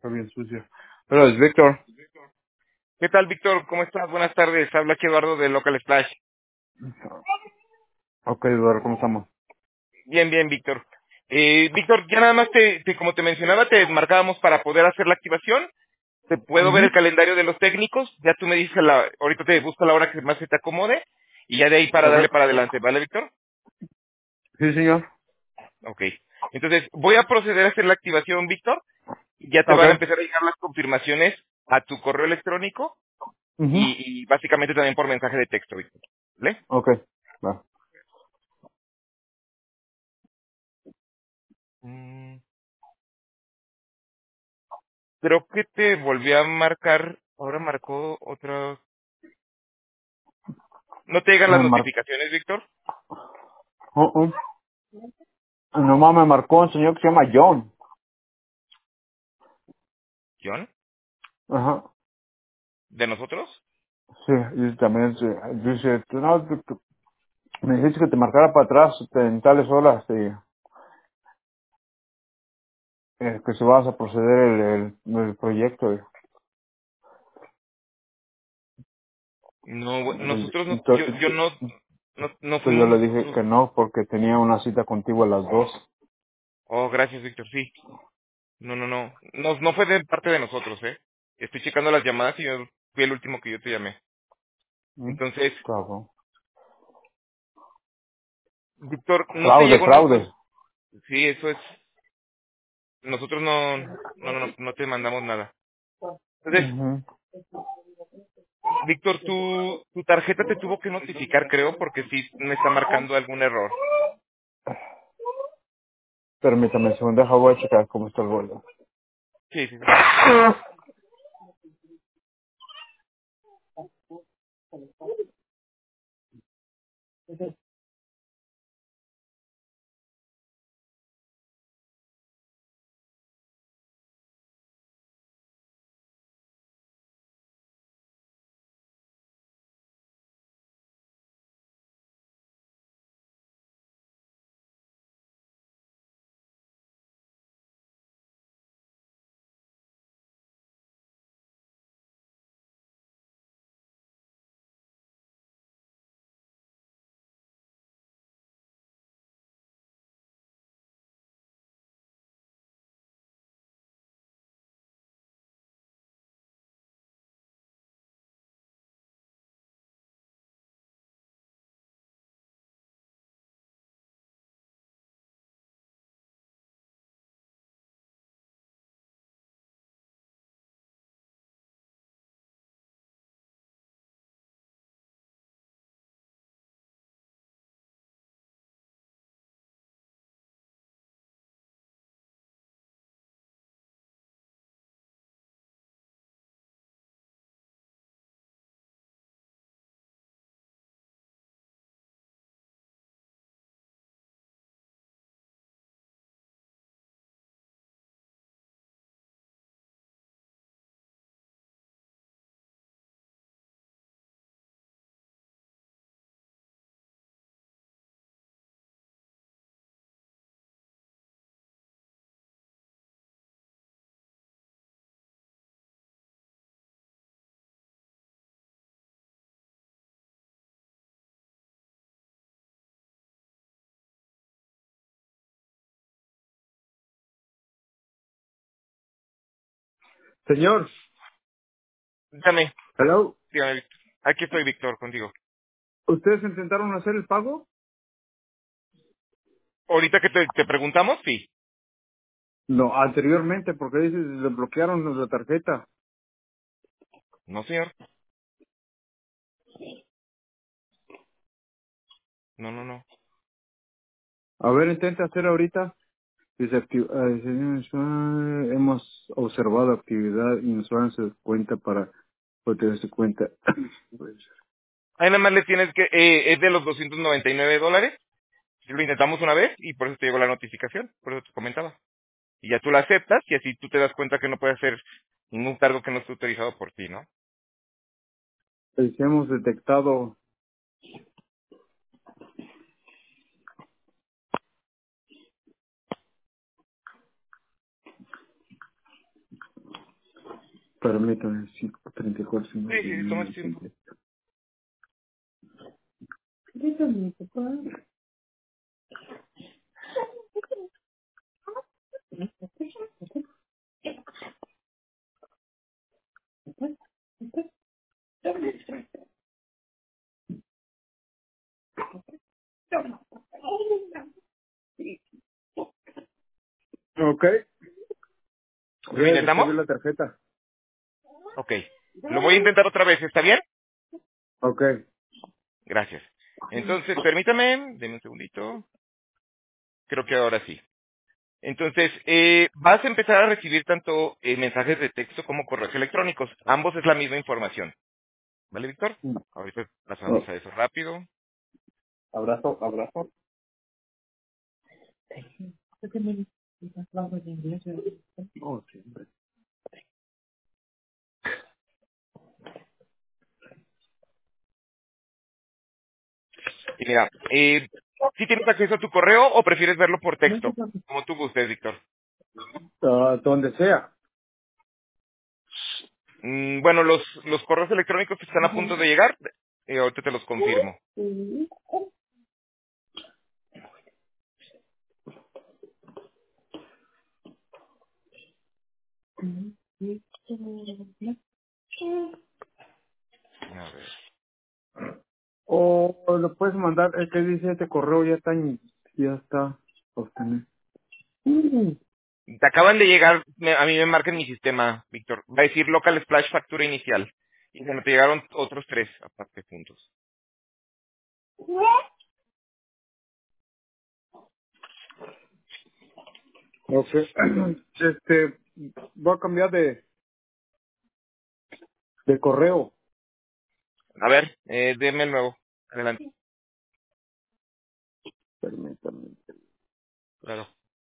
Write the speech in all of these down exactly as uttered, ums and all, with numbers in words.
está bien sucio. Pero es Víctor. ¿Qué tal, Víctor? ¿Cómo estás? Buenas tardes. Habla aquí Eduardo de Local Splash. Ok, Eduardo, ¿cómo estamos? Bien, bien, Víctor. Eh, Víctor, ya nada más te, te- como te mencionaba, te marcábamos para poder hacer la activación. Te puedo ver el Ujú. calendario de los técnicos. Ya tú me dices, la, ahorita te busco la hora que más se te acomode. Y ya de ahí para darle Ok. para adelante, ¿vale, Víctor? Sí, señor. Ok. Entonces, voy a proceder a hacer la activación, Víctor. Y ya te Ok. van a empezar a llegar las confirmaciones a tu correo electrónico Ujú. y, y básicamente también por mensaje de texto, Víctor. ¿Vale? Ok. Va. Mm. Creo que te volví a marcar, ahora marcó otra. ¿No te llegan las Me mar... notificaciones, Víctor? uh, uh. Nomás me marcó un señor que se llama John. ¿John? Ajá. ¿De nosotros? Sí, y también se, dice, tú no, tú- tú- me dijiste que te marcara para atrás en tales horas y eh, que se vas a proceder el, el, el proyecto. Y, No, bu- y- nosotros no, yo, yo entonces, no, no, no yo fuimos. le dije que no porque tenía una cita contigo a las dos. Oh, gracias, Víctor, sí. No, no, no. No, no fue de parte de nosotros, ¿eh? Estoy checando las llamadas y yo fui el último que yo te llamé. ¿Mm? Entonces, Cabrón. Víctor, no te Fraude, llegó nada. fraude. Sí, eso es. Nosotros no, no, no, no, no te mandamos nada. Entonces, Ujú. Víctor, tu, tu tarjeta te tuvo que notificar, creo, porque sí me está marcando algún error. Permítame un segundo, deja, voy a checar cómo está el vuelo. Sí, sí, sí. Señor, Dame, hello. dígame, Víctor. Aquí estoy, Víctor, contigo. ¿Ustedes intentaron hacer el pago? Ahorita que te, te preguntamos, sí. No, anteriormente, porque dice le bloquearon la tarjeta. No, señor. No, no, no. A ver, intenta hacer ahorita. Dice, acti- ah, dice, "Inusual, hemos observado actividad inusual en su cuenta para proteger su cuenta. Pues, Ahí nada más le tienes que, eh, es de los doscientos noventa y nueve dólares. Lo intentamos una vez y por eso te llegó la notificación, por eso te comentaba. Y ya tú la aceptas y así tú te das cuenta que no puede hacer ningún cargo que no esté autorizado por ti, ¿no? pues, hemos detectado, Permítame, cinco, treinta y cuatro, Sí, sí, sí, toma tu tiempo. cincuenta. Dígame, papá. Ok, ¿Lo voy a intentamos? escribir la tarjeta. Ok. Lo voy a intentar otra vez, ¿está bien? Ok. Gracias. Entonces, permítame, denme un segundito. Creo que ahora sí. Entonces, eh, vas a empezar a recibir tanto eh, mensajes de texto como correos electrónicos. Ambos es la misma información. ¿Vale, Víctor? Ahorita pasamos Oh, a eso rápido. abrazo, abrazo. Oh, siempre. Y mira, eh, ¿sí tienes acceso a tu correo o prefieres verlo por texto? Como tú gustes, Víctor. Ah, donde sea. Mm, bueno, los, los correos electrónicos que están a punto de llegar, eh, ahorita te los confirmo. A ver. O lo puedes mandar, el que dice este correo ya está, en- ya está obtener. Te acaban de llegar, me- a mí me marca en mi sistema, Víctor. Va a decir local splash factura inicial. Y se me te llegaron otros tres, aparte juntos. Ok. Este, voy a cambiar de, de correo. A ver, eh, deme el nuevo. Adelante. Permítame. Claro.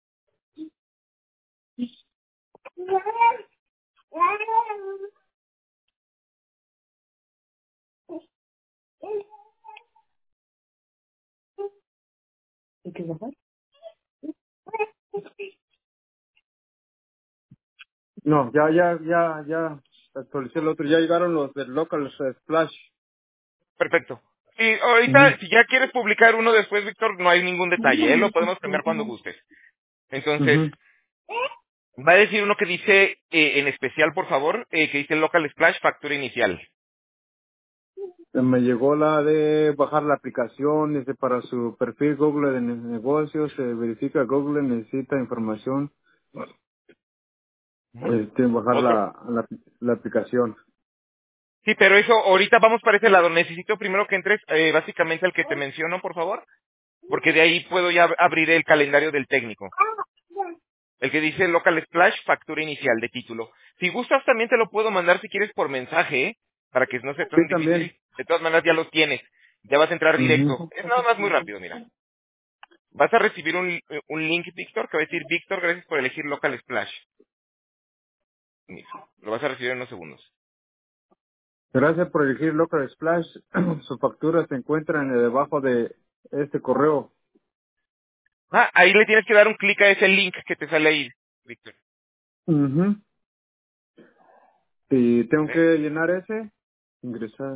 No, ya, ya, ya, ya actualicé el otro. Ya llegaron los del local splash. Perfecto. Sí, ahorita, Ujú. si ya quieres publicar uno después, Víctor, no hay ningún detalle, ¿eh? Lo podemos cambiar cuando gustes. Entonces, Ujú. va a decir uno que dice, eh, en especial, por favor, eh, que dice local splash factura inicial. Me llegó la de bajar la aplicación, dice para su perfil Google de ne- negocios, se verifica Google necesita información, Ujú. este, bajar Otro. la, la, la aplicación. Sí, pero eso, ahorita vamos para ese lado. Necesito primero que entres, eh, básicamente al que te menciono, por favor, porque de ahí puedo ya abrir el calendario del técnico. El que dice local splash factura inicial de título. Si gustas también te lo puedo mandar si quieres por mensaje, ¿eh? Para que no sea Sí, tan también. difícil. De todas maneras ya los tienes. Ya vas a entrar directo. Ujú. Es nada más muy rápido, mira. Vas a recibir un, un link, Víctor, que va a decir, Víctor, gracias por elegir local splash. Mira, lo vas a recibir en unos segundos. Gracias por elegir Local Splash. Su factura se encuentra en el debajo de este correo. Ah, ahí le tienes que dar un clic a ese link que te sale ahí, Víctor. Ujú. Y tengo que ¿Vale? llenar ese, ingresar.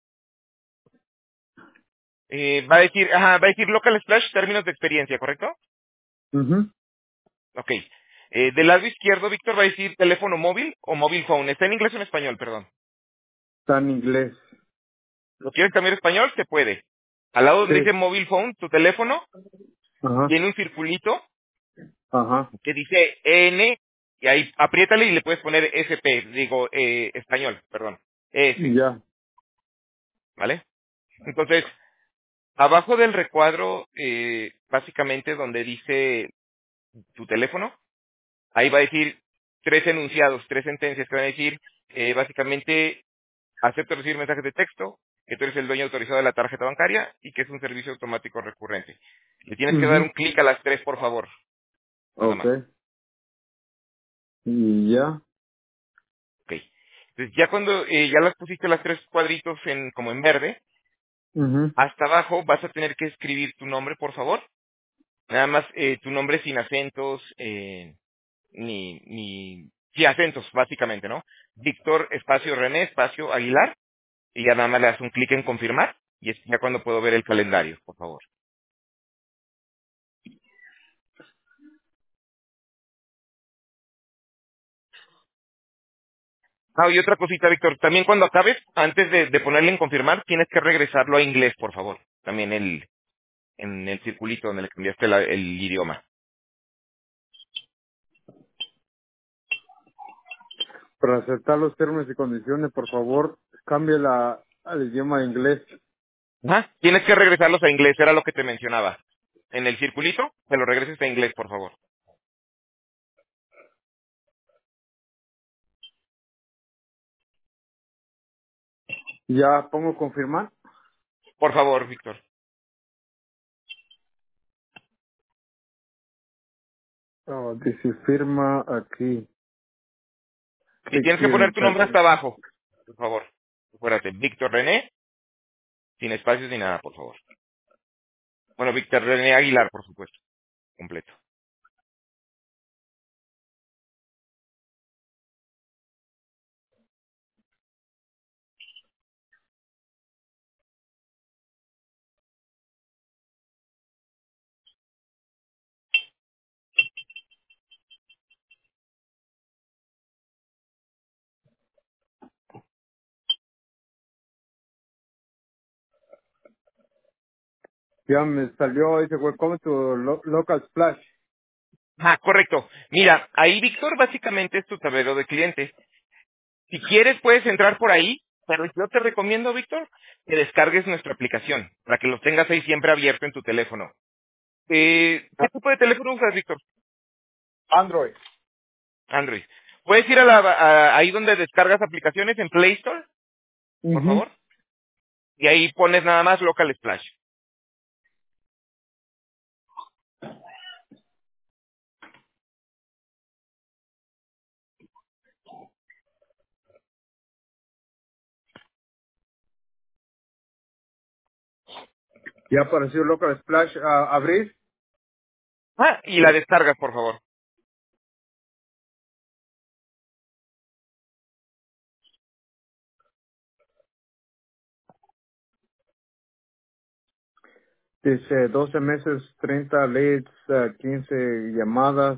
Eh, va a decir, ajá, va a decir local splash términos de experiencia, ¿correcto? Ujú. Ok. Eh, del lado izquierdo, Víctor, va a decir teléfono móvil o mobile phone. Está en inglés o en español, perdón. Está en inglés. ¿Lo quieres cambiar a español? Se puede. Al lado donde Sí. dice mobile phone, tu teléfono, Ajá. tiene un circulito Ajá. que dice N, y ahí apriétale y le puedes poner S P, digo, eh, español, perdón. S, Ya. ¿vale? Entonces, abajo del recuadro, eh, básicamente donde dice tu teléfono, ahí va a decir tres enunciados, tres sentencias que van a decir, eh, básicamente, acepto recibir mensajes de texto, que tú eres el dueño autorizado de la tarjeta bancaria y que es un servicio automático recurrente. Le tienes que dar Ujú. un clic a las tres, por favor, nada Ok. más. Y ya. Ok. Entonces, ya cuando eh, ya las pusiste las tres cuadritos en como en verde, Ujú. hasta abajo vas a tener que escribir tu nombre, por favor. Nada más eh, tu nombre sin acentos, eh, ni, ni Sí, acentos, básicamente, ¿no? Víctor, espacio René, espacio Aguilar, y ya nada más le das un clic en confirmar, y es ya cuando puedo ver el calendario, por favor. Ah, y otra cosita, Víctor, también cuando acabes, antes de, de ponerle en confirmar, tienes que regresarlo a inglés, por favor. También el, en el circulito donde le cambiaste la- el idioma. Para aceptar los términos y condiciones, por favor, cambie la, al idioma inglés. Ajá. Tienes que regresarlos a inglés, era lo que te mencionaba. En el circulito, te lo regreses a inglés, por favor. Ya pongo confirmar. Por favor, Víctor. Oh, dice firma aquí. Y Click tienes que here poner and tu nombre type. hasta abajo, por favor. Acuérdate, Víctor René, sin espacios ni nada, por favor. Bueno, Víctor René Aguilar, por supuesto, completo. Ya me salió, dice, welcome to lo- local splash. Ah, correcto. Mira, ahí, Víctor, básicamente es tu tablero de cliente. Si quieres, puedes entrar por ahí, pero yo te recomiendo, Víctor, que descargues nuestra aplicación, para que lo tengas ahí siempre abierto en tu teléfono. Eh, ¿Qué Ah, tipo de teléfono usas, Víctor? Android. Android. ¿Puedes ir a la, a- ahí donde descargas aplicaciones en Play Store, por Ujú. favor? Y ahí pones nada más Local Splash. Ya apareció local splash. Ah, abrir. Ah, y la descargas, por favor. Dice doce meses, treinta leads, ah, quince llamadas.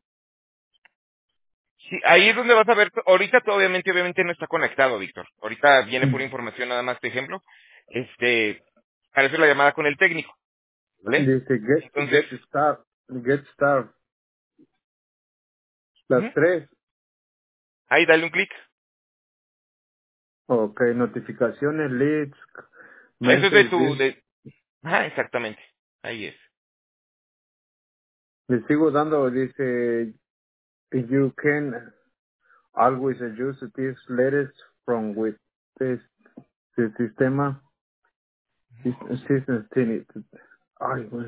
Sí, ahí es donde vas a ver, ahorita todo, obviamente, obviamente no está conectado, Víctor. Ahorita viene por información nada más de ejemplo. Este, para eso es la llamada con el técnico, ¿vale? Dice get, Entonces, get start. Get start. Las ujú, tres. ahí dale un clic. Ok, notificaciones, leads, Eso es de message. tu, Dice, de, ajá, exactamente. Ahí es. le sigo dando, dice, you can always use these letters from with this, this sistema. System tiene- Ay, güey.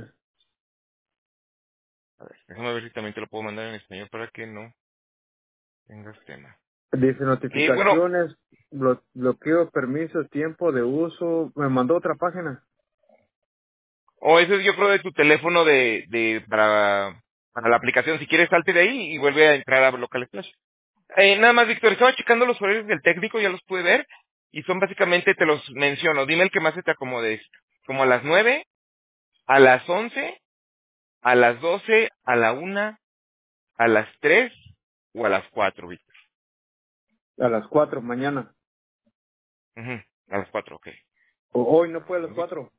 A ver, déjame ver si también te lo puedo mandar en español para que no tengas tema. Dice Eh, bueno, notificaciones, blo- bloqueo, permisos, tiempo de uso. Me mandó otra página. o eso es yo creo de tu teléfono de, de, para, para la aplicación. Si quieres, salte de ahí y vuelve a entrar a Local Splash. Eh, nada más, Víctor, estaba checando los horarios del técnico, ya los pude ver, y son básicamente, te los menciono, dime el que más se te acomode, como a las nueve, a las once, a las doce, a la una, a las tres o a las cuatro, Víctor. A las cuatro mañana. Ujú, a las cuatro, ok. O hoy no fue a las cuatro.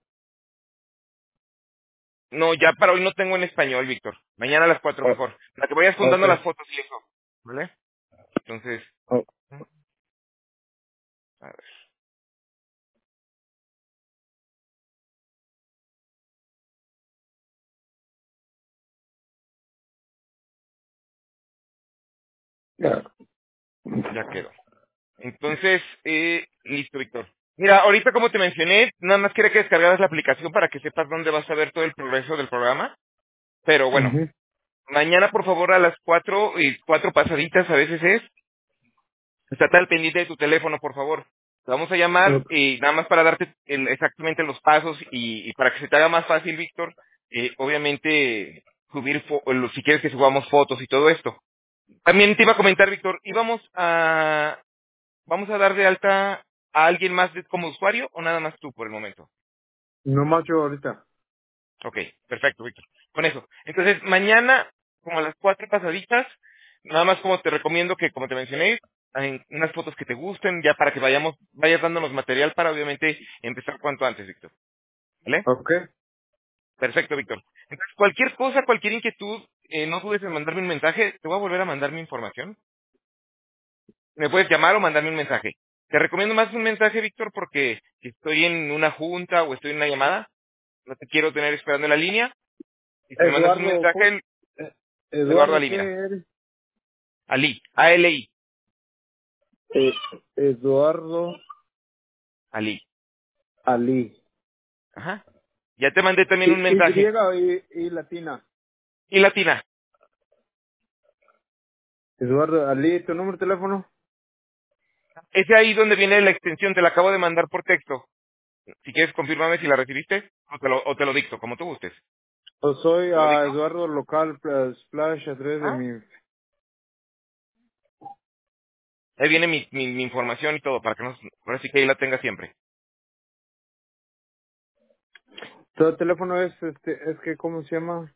No, ya para hoy no tengo en español, Víctor. Mañana a las cuatro Oh, mejor. Para que vayas ok. juntando las fotos y eso, ¿vale? Entonces, Oh, a ver. ya. Ya quedó. Entonces, eh, listo, Víctor. Mira, ahorita como te mencioné, nada más quería que descargaras la aplicación para que sepas dónde vas a ver todo el progreso del programa. Pero bueno, Ujú. mañana por favor a las cuatro y cuatro pasaditas a veces es, estate al pendiente de tu teléfono, por favor. Te vamos a llamar Ok. y nada más para darte el- exactamente los pasos y, y para que se te haga más fácil, Víctor, eh, obviamente subir, fo- lo- si quieres que subamos fotos y todo esto. También te iba a comentar, Víctor, ¿íbamos a, vamos a dar de alta a alguien más de- como usuario o nada más tú por el momento? No más yo ahorita. Ok, perfecto, Víctor. Con eso. Entonces, mañana, como a las cuatro pasaditas, nada más como te recomiendo que, como te mencioné, en unas fotos que te gusten, ya para que vayamos, vayas dándonos material para obviamente empezar cuanto antes, Víctor. ¿Vale? Ok. Perfecto, Víctor. Entonces, cualquier cosa, cualquier inquietud, eh, no dudes en mandarme un mensaje. Te voy a volver a mandar mi información. Me puedes llamar o mandarme un mensaje. Te recomiendo más un mensaje, Víctor, porque si estoy en una junta o estoy en una llamada, no te quiero tener esperando en la línea. Y si me mandas un Eduardo, ¿cómo? mensaje, Eh, Eduardo Eduardo, Ali, ¿qué mira. eres? Ali, A L I, Eh, Eduardo Ali. Ali. Ajá. Ya te mandé también Y, un y mensaje. griega y, y latina. Y latina. Eduardo Ali, ¿tu número de teléfono? Es ahí donde viene la extensión, te la acabo de mandar por texto. Si quieres, confírmame si la recibiste o te lo, o te lo dicto, como tú gustes. O soy ¿Te lo a dicto? Eduardo Local plus Splash atrás de Ah. mi... Ahí viene mi, mi, mi información y todo, para que no, ahora sí que ahí la tenga siempre. Tu teléfono es, este, es que, ¿cómo se llama?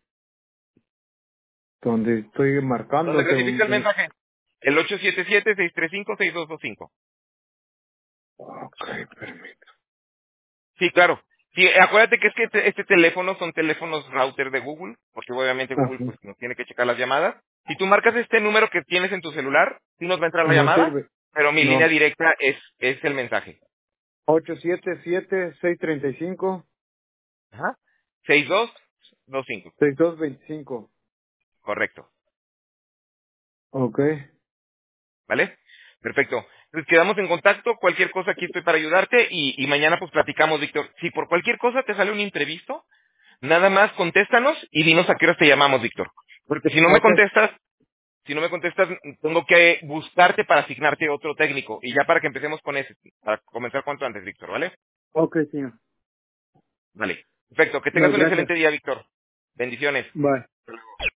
Donde estoy ¿Dónde marcándote. recibiste el un- mensaje? El ocho siete siete, seis tres cinco, seis dos dos cinco. Ok, permítame. Sí, claro. Sí, acuérdate que es que este, este teléfono son teléfonos router de Google, porque obviamente Google Ajá. pues nos tiene que checar las llamadas. Si tú marcas este número que tienes en tu celular, sí nos va a entrar la No llamada, sirve. pero mi línea No. directa es, es el mensaje. ocho siete siete, seis tres cinco, Ajá. seis dos dos cinco. seis dos dos cinco. Correcto. Ok. ¿Vale? Perfecto. Entonces quedamos en contacto, cualquier cosa aquí estoy para ayudarte y, y mañana pues platicamos, Víctor. Si por cualquier cosa te sale un imprevisto, nada más contéstanos y dinos a qué horas te llamamos, Víctor. Porque si no me Ok. contestas, si no me contestas, tengo que buscarte para asignarte otro técnico. Y ya para que empecemos con ese, para comenzar cuanto antes, Víctor, ¿vale? Ok, señor. Vale. Perfecto. Que tengas No, un gracias. excelente día, Víctor. Bendiciones. Bye.